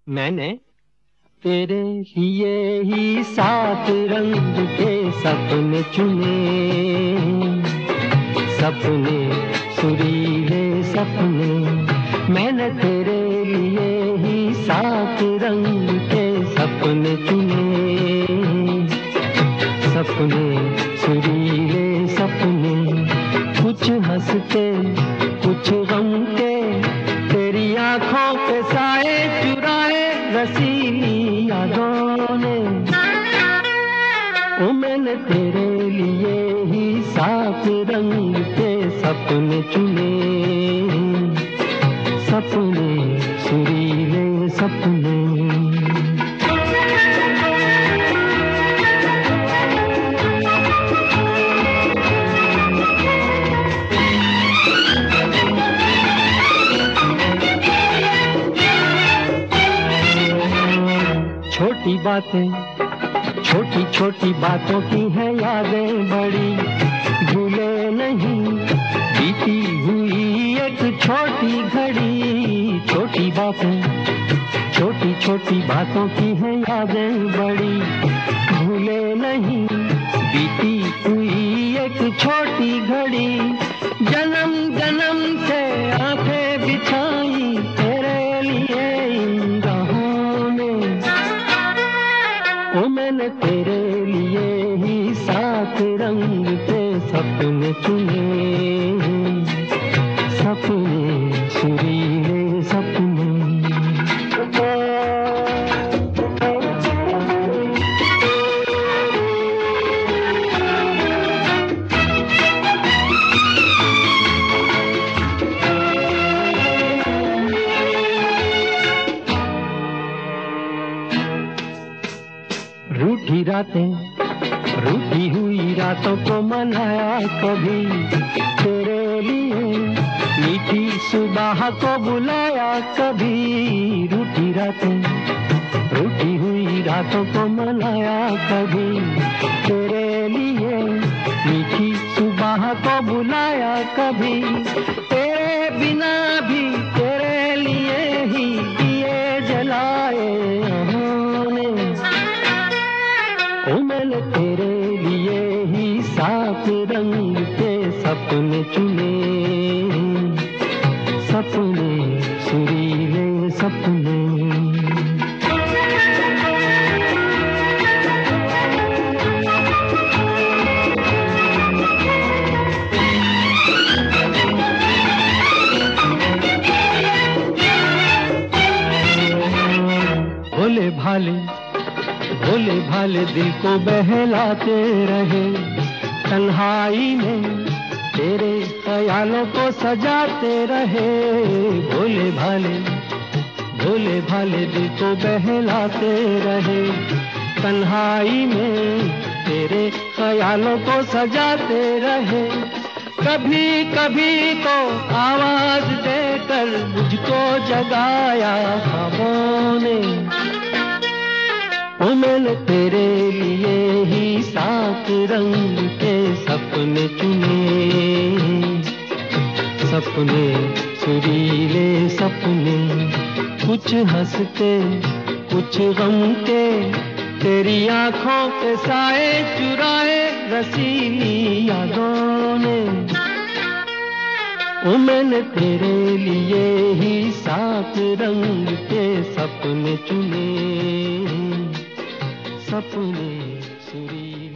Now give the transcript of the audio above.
मैंने तेरे लिए ही 7 रंग के सपने चुने, सपने सुरीले सपने। मैंने तेरे लिए ही 7 रंग के सपने चुने, सपने सुरीले सपने। कुछ हंसते कुछ गम के, तेरी आंखों के साए चुराए रसीली यादों ने। ओ मैंने तेरे लिए ही 7 रंग के सपने चुने, सपने सुरीले सपने। छोटी बातें, छोटी छोटी बातों की है यादें बड़ी, भूले नहीं बीती हुई एक छोटी घड़ी। छोटी बातें, छोटी छोटी बातों की है यादें बड़ी, भूले नहीं बीती हुई एक छोटी घड़ी। जन्म जन्म से आंखें बिछाई तेरे लिए इन राहों ने। ओ मैंने तेरे लिए ही 7 रंग के सपने चुने, सपने सुरीले सपने। रूठी रातें, रूठी हुई रातों को मनाया कभी तेरे लिए, मीठी सुबह को बुलाया कभी। रूठी रातें, रूठी हुई रातों को मनाया कभी तेरे लिए, मीठी सुबह को बुलाया कभी। तेरे बिना भी तेरे लिए ही दिए जलाए हमने। ओ मैंने तेरे लिए ही 7 रंग के सपने चुने, सपने सुरीले सपने। भोले भाले, भोले भाले दिल को बहलाते रहे, तन्हाई में तेरे ख्यालों को सजाते रहे। भोले भाले, भोले भाले दिल को बहलाते रहे, तन्हाई में तेरे ख्यालों को सजाते रहे। कभी कभी तो आवाज देकर मुझको जगाया ख्वाबों ने। ओ मैंने तेरे लिए ही 7 रंग के सपने चुने, सपने सुरीले सपने। कुछ हंसते कुछ गम के, तेरी आंखों के साए चुराए रसीली यादों ने। ओ मैंने तेरे लिए ही 7 रंग के सपने चुने, सपने सुरीले।